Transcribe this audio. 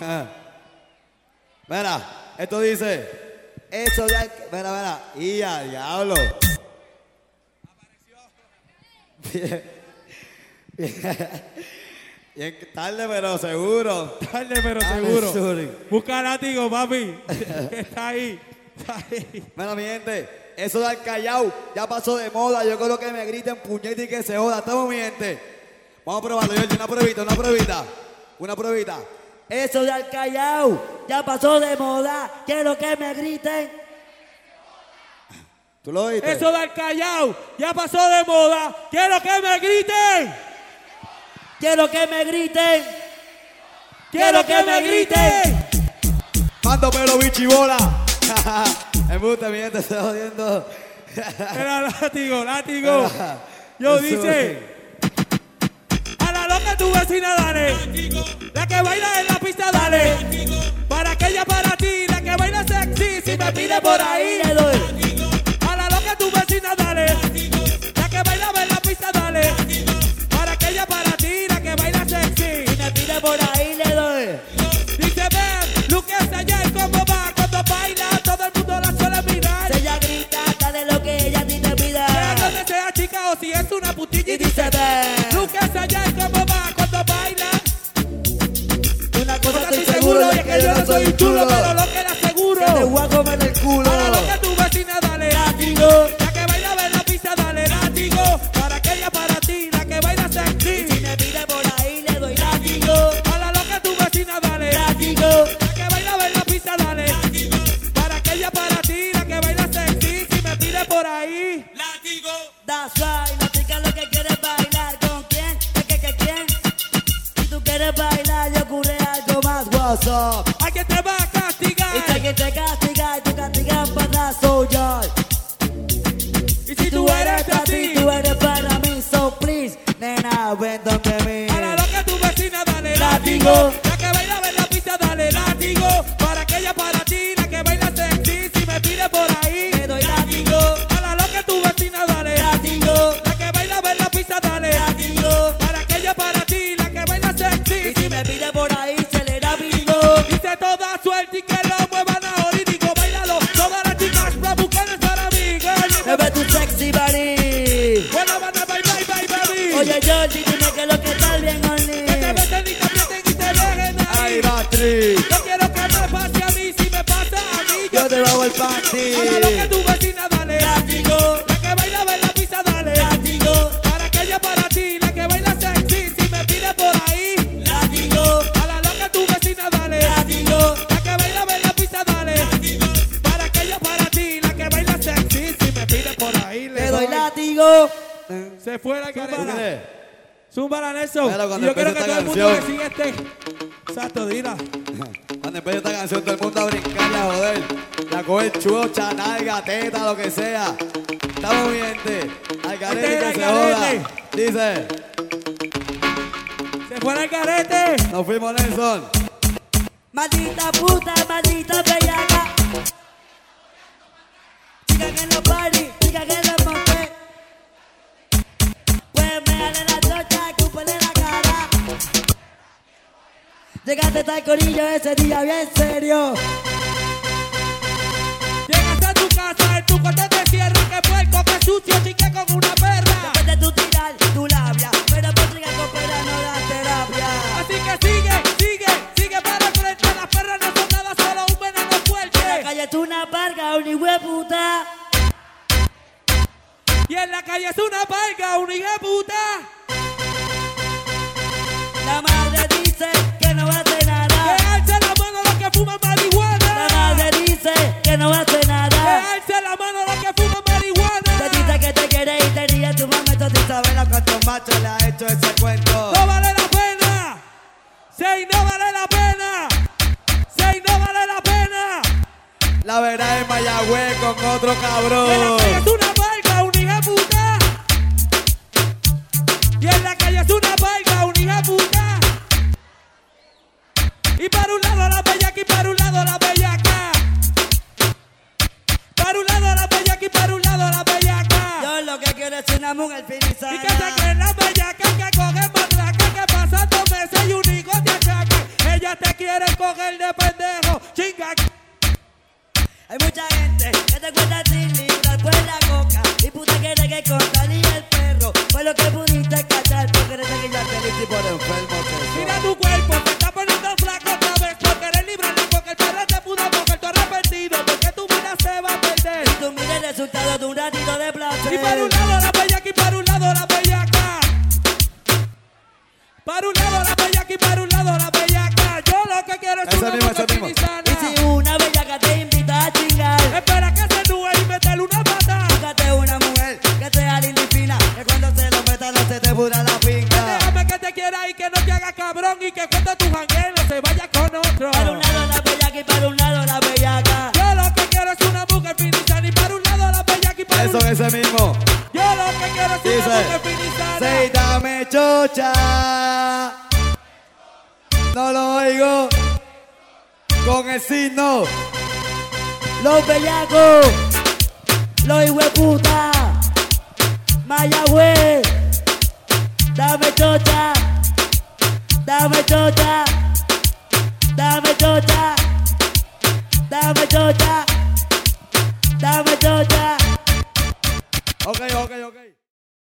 Mira, esto dice, eso ya, mira, y a diablo. Bien, tarde pero seguro. Tarde pero seguro. Busca látigo, papi. Que está ahí. Mira, mi gente, eso del Callao ya pasó de moda. Yo creo que me griten puñete y que se joda. ¿Estamos, mi gente? Vamos a probarlo, George. Una pruebita. Eso del Callao ya pasó de moda. Quiero que me griten. ¿Tú lo oíste? Eso del Callao ya pasó de moda. Quiero que me griten. Quiero que me griten. Quiero que me griten. Mando pelo, bichibola. Embuste, mi gente, se está jodiendo. Era látigo. Yo dice. A la loca tu vecina, dale. La que baila en la pista, dale. Para aquella para ti, la que baila sexy. Si me pide por ahí, le doy. A la loca tu vecina, dale. La que baila en la pista, dale. Para aquella para ti, la que baila sexy. Si me pide por ahí, le doy. Dice, ven, Luque allá y cómo va. Cuando baila, todo el mundo la suele mirar. Si ella grita, dale lo que ella a ti te pida. Sea donde sea chica o si es una putilla. Y dice, ven. Luque allá y cómo va. Cuando baila. Una cosa Estoy estoy seguro seguro de que yo no soy un chulo, pero lo que le aseguro. que te voy a comer el culo. Para lo que tu vecina, dale Látigo. La que baila en la pista, dale látigo. Para aquella para ti, la que baila sexy. Si me pide por ahí, le doy látigo. Para lo que tu vecina, dale Látigo. La que baila en la pista, dale Para aquella para ti, la que baila sexy. Si me pide por ahí, látigo. That's right, no chica lo que quieres bailar. ¿Con quién? ¿Qué quién? Si tú quieres bailar y ocurre algo más, what's up? ¿A quién te va a castigar? Y si alguien te castiga y tú castigas para soñar. Y si tú eres así, tú eres para mí, so please, nena, ven donde mí. para lo que tu vecina, dale Látigo. La que baila en la pista, dale látigo. Para aquella para ti, la que baila sexy. Si me pide por ahí, Le doy látigo, para lo que tu vecina, dale látigo, La que baila en la pista, dale látigo. Para aquella para ti, la que baila sexy. Y si me pide por ahí, se le da bingo. Dice toda suerte y que lo muevan ahora y digo, bailalo. Todas las chicas bravucones para mí, girl. Me ve tu sexy body. Bueno, van a bailar, baby. Oye, Georgie, dime que lo que está bien, Oli. Que te besen y te aprieten y te dejen ahí. Ahí va, Tri. Yo quiero que me pase a mí, si me pasa a mí. Yo te bajo el panty. Ahora lo que tu vecina, dale Látigo, La que baila en la pista, dale látigo, Para aquella para ti, la que baila sexy. Si me pide por ahí, látigo, a la que tu vecina, dale látigo. La que baila en la pista, dale Para aquella para ti, la que baila sexy. Si me pide por ahí, Le doy látigo. Se fue la cara. ¿Qué? Zúmbala, Nelson. Mira, cuando Y yo quiero que empiece todo el esta mundo canción. me siga Exacto, dila. Cuando empiece esta canción, todo el mundo a brincar y a joder. La coge chucha, nalga, teta, lo que sea. Estamos bien, gente. Al garete Este que se es el joda. garete. Dice, Se fue el carete. nos fuimos, Nelson. Maldita puta, maldita bellaca. Chica que no party, chica que no monte. Pues me dale la chocha, escúpele la cara. Llegaste hasta el corillo ese día bien serio. Llegas a tu casa, en tu cuarto te cierras. Que puerco, que sucio, chique con una perra. Después de tu tirar tu labia, pero por triga coopera no da terapia. Así que sigue para el frente. Las perras no son nada, solo un veneno La fuerte. calle es una parga, un hueputa. Y en la calle es una palga, un hijo de puta. La madre dice que no va a hacer nada. Que alce la mano los que fuman marihuana. La madre dice que no va a hacer Que nada. alce la mano los que fuman marihuana. Te dice que te quiere y te ríe tu momento. Tú sabes lo que ¿Cuántos machos le ha hecho ese cuento? No vale la pena. Say no vale la pena. Say no vale la pena. La verdad es Mayagüez con otro Que la cabrón. calle es una palga, un hijo de puta. Y en la calle es una palga, un hijo de puta. Y para un lado la bellaca y para un lado la bellaca. Para un lado la bellaca y para un lado la bellaca. Yo lo que quiero es una mujer finisana. Y que se creen las bellacas que cogen matraca. Que pasan 2 meses y un hijo te achaque. Ella te quiere quieren coger de pendejo. Chinga. Hay mucha gente que te cuenta sin libras por la coca y puta quiere que contar y el perro fue lo que pudiste cachar porque eres que ya te Y por enfermo te Mira tu cuerpo, te está poniendo flaco otra vez porque eres libre, porque el perro te pudo coger, tú arrepentido, porque tu vida se va a perder. y tú mires el resultado de un ratito de placer. Y para un lado la bellaca y para un lado la bellaca. Para un lado la bellaca y para un lado la bellaca. Yo lo que quiero es Ese una mismo, mujer ese mismo. finisana. Y si una bellaca te invita a chingar, Espera que se nube y métele una pata. búscate una mujer que sea linda y fina, que cuando se lo meta no se te pudra la pinga. Déjame que te quiera y que no te haga cabrón y que cuando tu jangueo se vaya con otro. Para un lado la bellaca y para un lado la bellaca. Yo lo que quiero es una mujer finisana y para un lado la bellaca y para Eso, un ese mismo. Yo lo que quiero es una Dice, mujer finisana. sí, dame chocha. No lo oigo. Con el signo. Los bellacos, los hijueputa, Mayagüez, dame chocha, dame chocha, dame chocha, dame chocha, dame chocha. Ok.